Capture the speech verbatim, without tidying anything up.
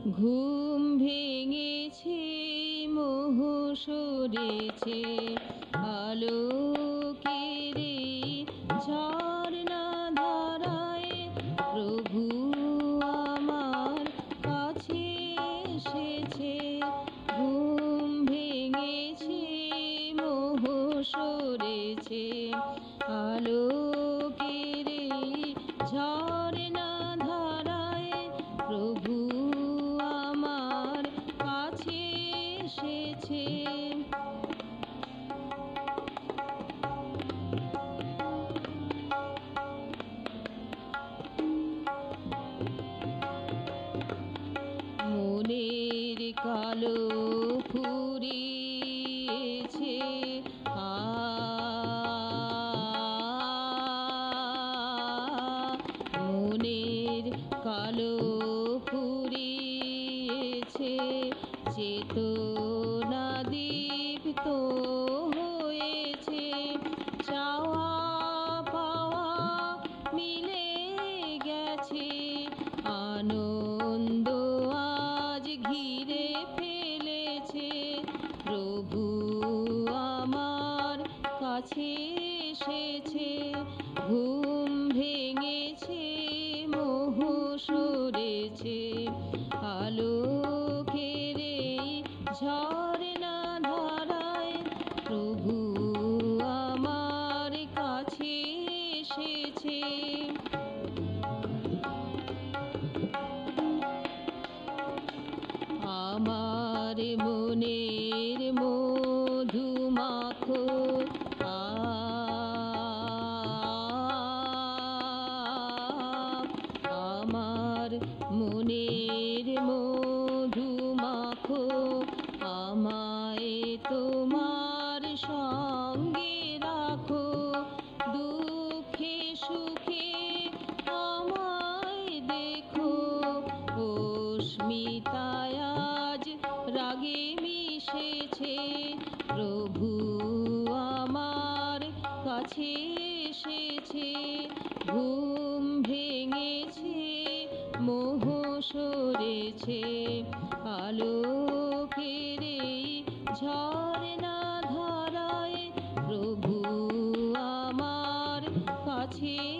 ঘুম ভেঙেছে, মোহ সরেছে, আলোকের ঝর্ণা ধারায় প্রভু আমার কাছে এসেছে। ঘুম ভেঙেছে, মোহ সরেছে, আলোকের ঝর্ণা ধারায় প্রভু আমার কাছে এসেছে। মনের কালো ফুরিয়েছে, আ মনের কালো ফুরিয়েছে, চেতনা দীপ্ত হয়েছে, চাওয়া পাওয়া মিলে গেছে, আনন্দ আজ ঘিরে ফেলেছে। প্রভু আমার কাছে এসেছে। ঘুম ভেঙেছে, মোহ সরেছে, আলোকের ঝর্ণা ধারায় প্রভু আমার কাছে এসেছে। আমার মনের মধুমাখো আ আমার মনের মধুমাখো, আমায় তোমার সঙ্গে রাখো, দুঃখে সুখে আমায় দেখো, অস্মিতায় আজ রাগে মিশেছে, প্রভু আমার কাছে এসেছে। ঘুম ভেঙেছে, মোহ সরেছে, আলোকের ঝর্ণা ধারায় প্রভু আমার কাছে